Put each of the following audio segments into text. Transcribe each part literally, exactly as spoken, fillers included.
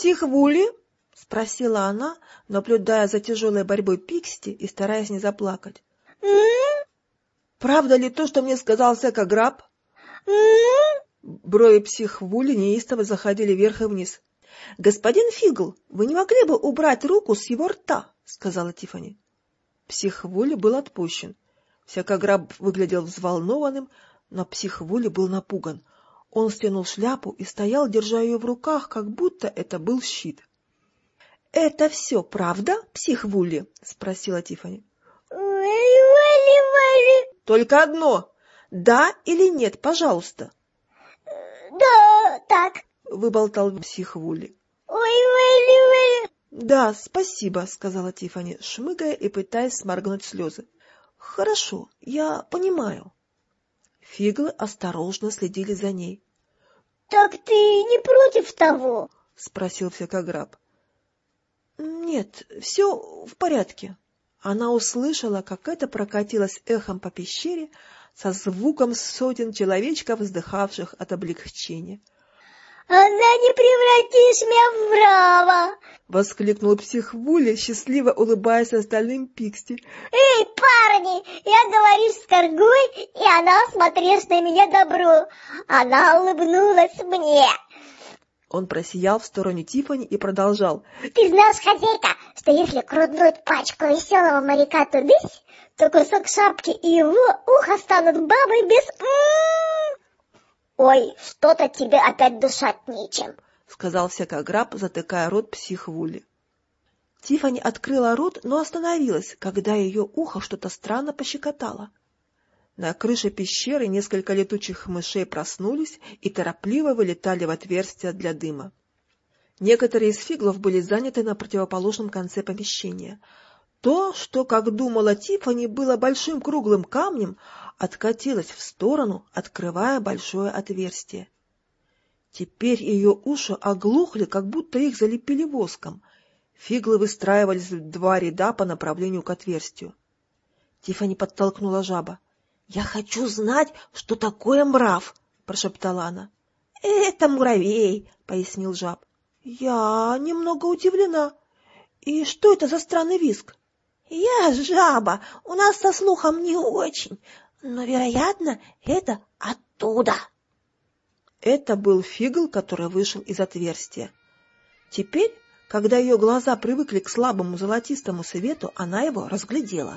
Психвули? — спросила она, наблюдая за тяжелой борьбой Пиксти и стараясь не заплакать. — Правда ли то, что мне сказал Секограб? Брови Психвули неистово заходили вверх и вниз. — Господин Фигл, вы не могли бы убрать руку с его рта? — сказала Тиффани. Психвули был отпущен. Секограб выглядел взволнованным, но Психвули был напуган. Он стянул шляпу и стоял, держа ее в руках, как будто это был щит. — Это все правда, Психвули? — спросила Тиффани. — Только одно. Да или нет, пожалуйста. — Да, так, — выболтал Психвули. — Ой-ой-ой-ой. — Да, спасибо, — сказала Тиффани, шмыгая и пытаясь сморгнуть слезы. — Хорошо, я понимаю. Фиглы осторожно следили за ней. — Так ты не против того? — спросил Секограб. — Нет, все в порядке. Она услышала, как это прокатилось эхом по пещере со звуком сотен человечков, вздыхавших от облегчения. — Она не превратишь меня в раба! — воскликнул Психвули, счастливо улыбаясь остальным Пиксти. — Эй, парни, я говорю с Коргой, и она смотришь на меня добро. Она улыбнулась мне. Он просиял в сторону Тиффани и продолжал. — Ты знаешь, хозяйка, что если крутнуть пачку веселого моряка тудысь, то кусок шапки и его ухо станут бабой без... Ой, что-то тебе опять дышать нечем, — сказал Секограб, затыкая рот Психвули. Тиффани открыла рот, но остановилась, когда ее ухо что-то странно пощекотало. На крыше пещеры несколько летучих мышей проснулись и торопливо вылетали в отверстия для дыма. Некоторые из фиглов были заняты на противоположном конце помещения. То, что, как думала Тиффани, было большим круглым камнем, откатилось в сторону, открывая большое отверстие. Теперь ее уши оглохли, как будто их залепили воском. Фиглы выстраивались в два ряда по направлению к отверстию. Тиффани подтолкнула жаба. — Я хочу знать, что такое мрав, — прошептала она. — Это муравей, — пояснил жаб. — Я немного удивлена. И что это за странный визг? — Я жаба, у нас со слухом не очень, но, вероятно, это оттуда. Это был фигл, который вышел из отверстия. Теперь, когда ее глаза привыкли к слабому золотистому свету, она его разглядела.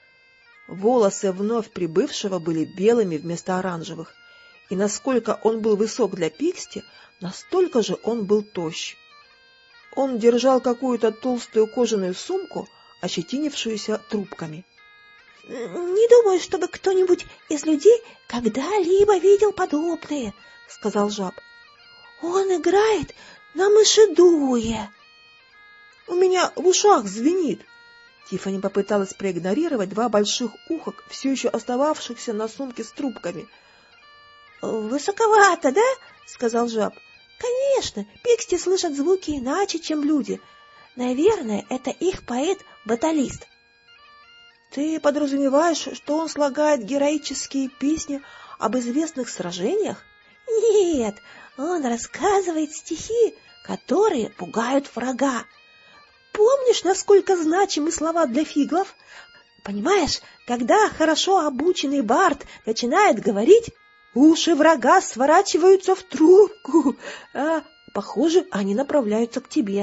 Волосы вновь прибывшего были белыми вместо оранжевых, и насколько он был высок для Пиксти, настолько же он был тощ. Он держал какую-то толстую кожаную сумку, ощетинившуюся трубками. — Не думаю, чтобы кто-нибудь из людей когда-либо видел подобное, — сказал жаб. — Он играет на мышедуе. — У меня в ушах звенит. Тиффани попыталась проигнорировать два больших уха, все еще остававшихся на сумке с трубками. — Высоковато, да? — сказал жаб. — Конечно, Пиксти слышат звуки иначе, чем люди. Наверное, это их поэт-баталист. — Ты подразумеваешь, что он слагает героические песни об известных сражениях? — Нет, он рассказывает стихи, которые пугают врага. Помнишь, насколько значимы слова для фиглов? Понимаешь, когда хорошо обученный бард начинает говорить, уши врага сворачиваются в трубку, а, похоже, они направляются к тебе.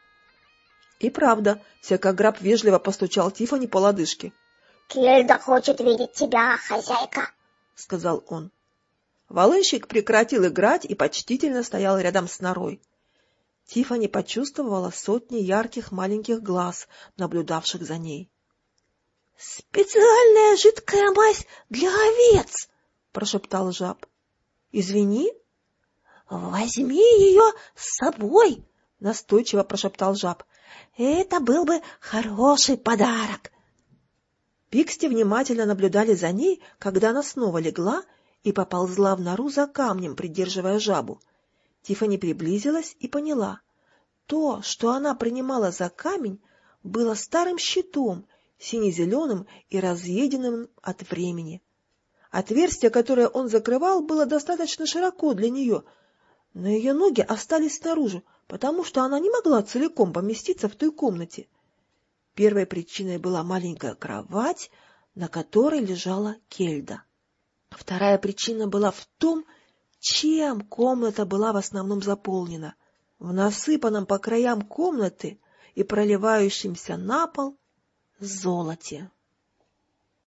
И правда, Секограб вежливо постучал Тиффани по лодыжке. — Кельда хочет видеть тебя, хозяйка, — сказал он. Волынщик прекратил играть и почтительно стоял рядом с норой. Тиффани почувствовала сотни ярких маленьких глаз, наблюдавших за ней. — Специальная жидкая мазь для овец, — прошептал жаб. — Извини. — Возьми ее с собой, — настойчиво прошептал жаб. — Это был бы хороший подарок. Пиксти внимательно наблюдали за ней, когда она снова легла и поползла в нору за камнем, придерживая жабу. Тиффани приблизилась и поняла. То, что она принимала за камень, было старым щитом, сине-зеленым и разъеденным от времени. Отверстие, которое он закрывал, было достаточно широко для нее, но ее ноги остались снаружи, потому что она не могла целиком поместиться в той комнате. Первой причиной была маленькая кровать, на которой лежала Кельда. Вторая причина была в том, чем комната была в основном заполнена. В насыпанном по краям комнаты и проливающемся на пол золоте.